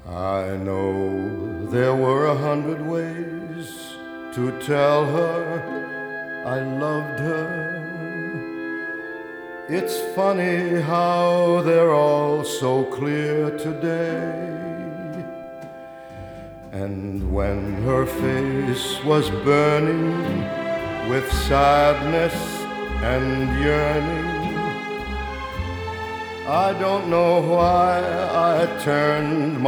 I know there were 100 ways to tell her I loved her. It's funny how they're all so clear today. And when her face was burning with sadness and yearning, I don't know why I turned